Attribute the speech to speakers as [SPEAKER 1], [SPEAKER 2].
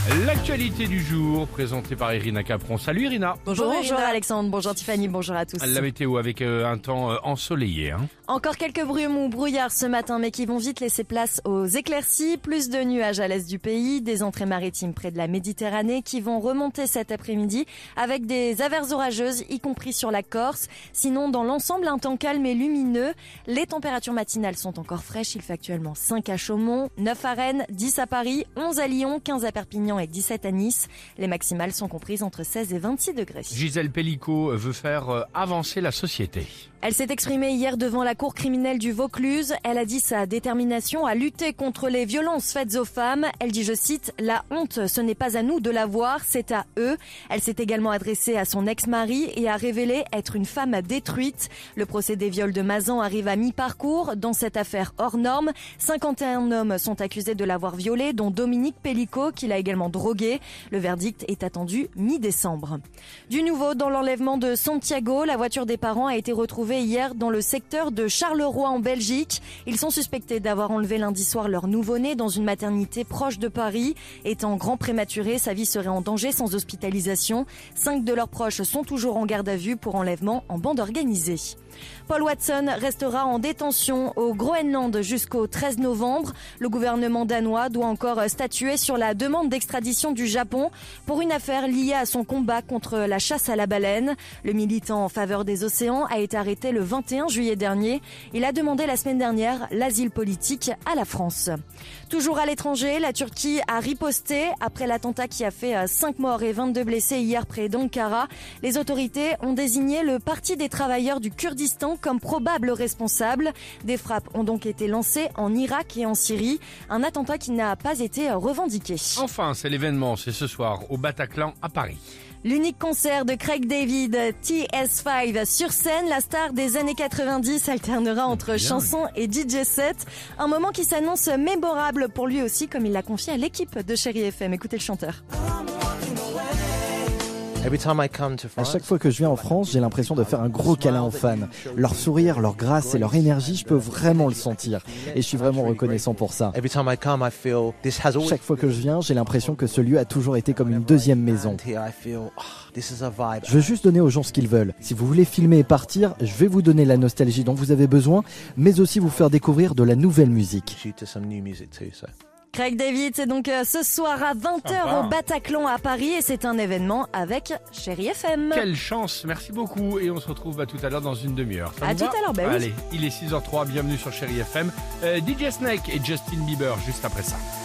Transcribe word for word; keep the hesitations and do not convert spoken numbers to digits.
[SPEAKER 1] L'actualité du jour, présentée par Irina Capron. Salut Irina.
[SPEAKER 2] Bonjour,
[SPEAKER 3] Bonjour
[SPEAKER 2] Irina.
[SPEAKER 3] Alexandre, bonjour Tiffany, bonjour à tous.
[SPEAKER 1] La météo avec euh, un temps euh, ensoleillé. Hein.
[SPEAKER 3] Encore quelques brumes ou brouillards ce matin, mais qui vont vite laisser place aux éclaircies. Plus de nuages à l'est du pays, des entrées maritimes près de la Méditerranée qui vont remonter cet après-midi avec des averses orageuses, y compris sur la Corse. Sinon, dans l'ensemble, un temps calme et lumineux. Les températures matinales sont encore fraîches. Il fait actuellement cinq à Chaumont, neuf à Rennes, dix à Paris, onze à Lyon, quinze à Perpignan et dix-sept à Nice. Les maximales sont comprises entre seize et vingt-six degrés.
[SPEAKER 1] Gisèle Pellicot veut faire euh, avancer la société.
[SPEAKER 3] Elle s'est exprimée hier devant la cour criminelle du Vaucluse. Elle a dit sa détermination à lutter contre les violences faites aux femmes. Elle dit, je cite, « La honte, ce n'est pas à nous de la voir, c'est à eux ». Elle s'est également adressée à son ex-mari et a révélé être une femme détruite. Le procès des viols de Mazan arrive à mi-parcours. Dans cette affaire hors norme, cinquante et un hommes sont accusés de l'avoir violée, dont Dominique Pellicot, qui l'a également drogué. Le verdict est attendu mi-décembre. Du nouveau, dans l'enlèvement de Santiago, la voiture des parents a été retrouvée hier dans le secteur de Charleroi en Belgique. Ils sont suspectés d'avoir enlevé lundi soir leur nouveau-né dans une maternité proche de Paris. Étant grand prématuré, sa vie serait en danger sans hospitalisation. Cinq de leurs proches sont toujours en garde à vue pour enlèvement en bande organisée. Paul Watson restera en détention au Groenland jusqu'au treize novembre. Le gouvernement danois doit encore statuer sur la demande d'extradition du Japon pour une affaire liée à son combat contre la chasse à la baleine. Le militant en faveur des océans a été arrêté le vingt et un juillet dernier. Il a demandé la semaine dernière l'asile politique à la France. Toujours à l'étranger, la Turquie a riposté après l'attentat qui a fait cinq morts et vingt-deux blessés hier près d'Ankara. Les autorités ont désigné le Parti des travailleurs du Kurdistan comme probable responsable. Des frappes ont donc été lancées en Irak et en Syrie. Un attentat qui n'a pas été revendiqué.
[SPEAKER 1] Enfin, c'est l'événement, c'est ce soir au Bataclan à Paris.
[SPEAKER 3] L'unique concert de Craig David, T S cinq, sur scène, la star des années quatre-vingt-dix alternera entre chansons et D J set. Un moment qui s'annonce mémorable pour lui aussi, comme il l'a confié à l'équipe de Chérie F M. Écoutez le chanteur.
[SPEAKER 2] À chaque fois que je viens en France, j'ai l'impression de faire un gros câlin aux fans. Leur sourire, leur grâce et leur énergie, je peux vraiment le sentir. Et je suis vraiment reconnaissant pour ça. Chaque fois que je viens, j'ai l'impression que ce lieu a toujours été comme une deuxième maison. Je veux juste donner aux gens ce qu'ils veulent. Si vous voulez filmer et partir, je vais vous donner la nostalgie dont vous avez besoin, mais aussi vous faire découvrir de la nouvelle musique.
[SPEAKER 3] Craig David, c'est donc ce soir à vingt heures au Bataclan à Paris et c'est un événement avec Chérie F M.
[SPEAKER 1] Quelle chance, merci beaucoup et on se retrouve bah, tout à l'heure dans une demi-heure. Ça
[SPEAKER 3] à
[SPEAKER 1] vous
[SPEAKER 3] tout
[SPEAKER 1] va
[SPEAKER 3] à l'heure, bah oui.
[SPEAKER 1] Allez, il est six heures zéro trois, bienvenue sur Chérie F M. Euh, D J Snake et Justin Bieber juste après ça.